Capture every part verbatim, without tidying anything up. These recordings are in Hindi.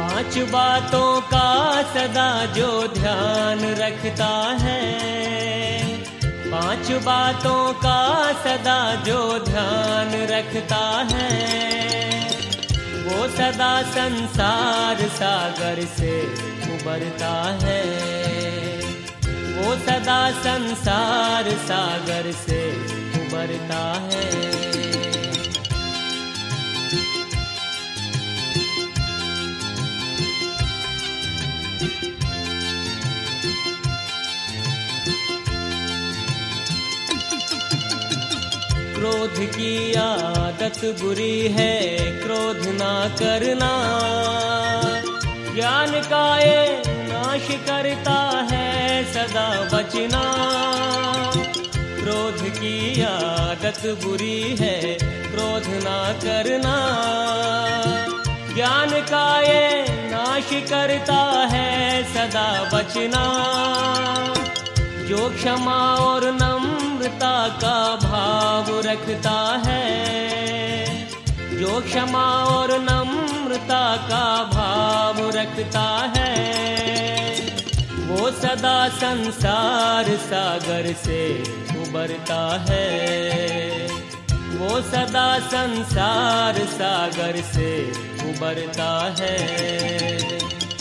पांच बातों का सदा जो ध्यान रखता है, पांच बातों का सदा जो ध्यान रखता है, वो सदा संसार सागर से उबरता है, वो सदा संसार सागर से उबरता है। क्रोध की आदत बुरी है, क्रोध ना करना, ज्ञान का ये नाश करता है सदा बचना। क्रोध की आदत बुरी है, क्रोध ना करना, ज्ञान का ये नाश करता है सदा बचना। जो क्षमा और नम्रता का भाव रखता है, जो क्षमा और नम्रता का भाव रखता है, वो सदा संसार सागर से उबरता है, वो सदा संसार सागर से उबरता है।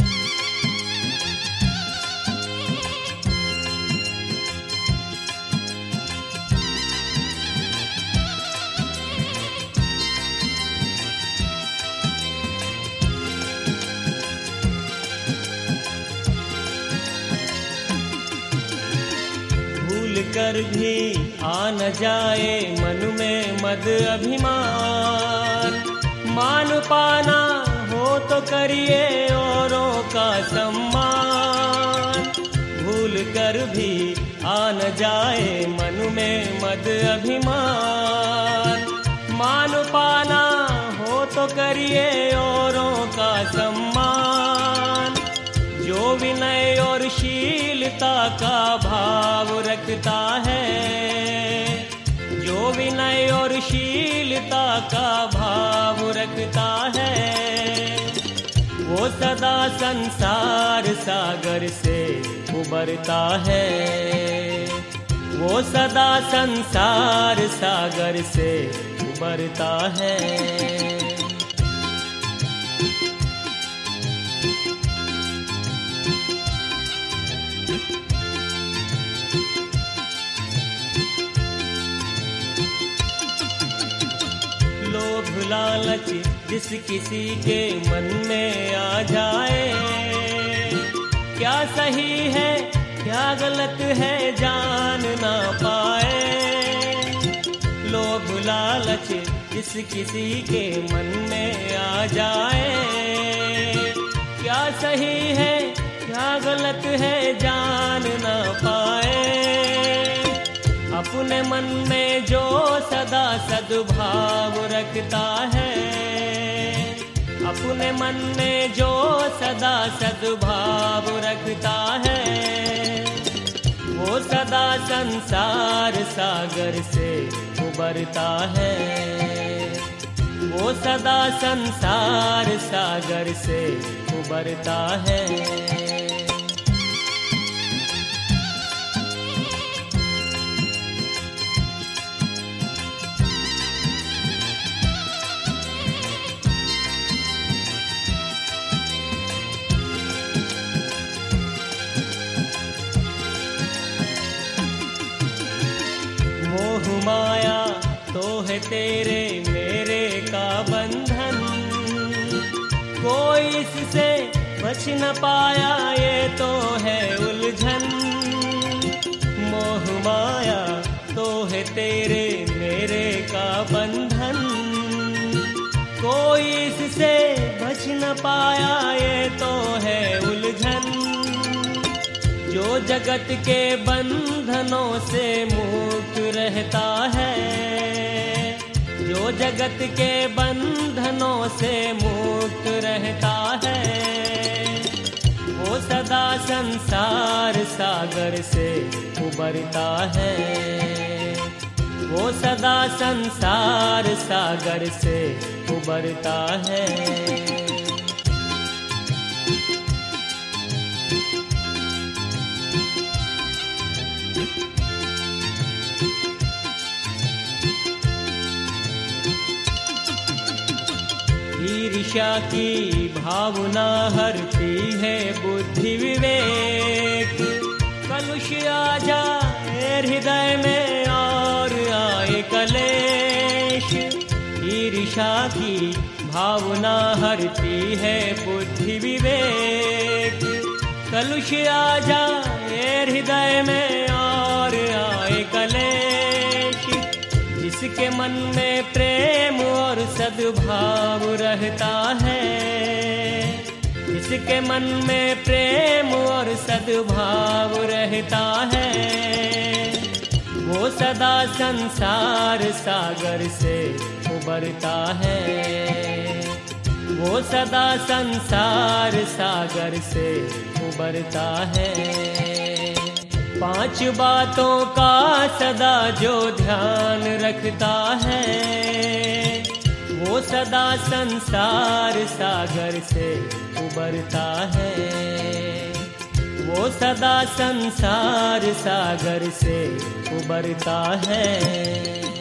कर भी आ न जाए मन में मद अभिमान, मान पाना हो तो करिए औरों का सम्मान। भूल कर भी आ न जाए मन में मद अभिमान, मान पाना हो तो करिए औरों का सम्मान। जो विनय और शीलता का भाव रखता है, जो विनय और शीलता का भाव रखता है, वो सदा संसार सागर से उबरता है, वो सदा संसार सागर से उबरता है। लोभ लालच जिस किसी के मन में आ जाए, क्या सही है क्या गलत है जान ना पाए। लोभ लालच जिस किसी के मन में आ जाए, क्या सही है क्या गलत है जान ना पाए। अपने मन में जो सदा सद्भाव रखता है, अपने मन में जो सदा सद्भाव रखता है, वो सदा संसार सागर से उबरता है, वो सदा संसार सागर से उबरता है। मोह माया तो है तेरे मेरे का बंधन, कोई इससे बच न पाया ये तो है उलझन। मोह माया तो है तेरे मेरे का बंधन, कोई इससे बच न पाया ये तो है उलझन। जो जगत के बंधनों से मुक्त रहता है, जो जगत के बंधनों से मुक्त रहता है, वो सदा संसार सागर से उबरता है, वो सदा संसार सागर से उबरता है। ईर्ष्या की भावना हरती है बुद्धि विवेक। कलुष आ जाए हृदय में और आए कलेश। ईर्ष्या की भावना हरती है बुद्धि विवेक। कलुष आ जाए हृदय में और आए कलेश। जिसके मन में प्रेम और सद्भाव रहता है, जिसके मन में प्रेम और सद्भाव रहता है, वो सदा संसार सागर से उबरता है। वो सदा संसार सागर से उबरता है। पांच बातों का सदा जो ध्यान रखता है, वो सदा संसार सागर से उबरता है। वो सदा संसार सागर से उबरता है।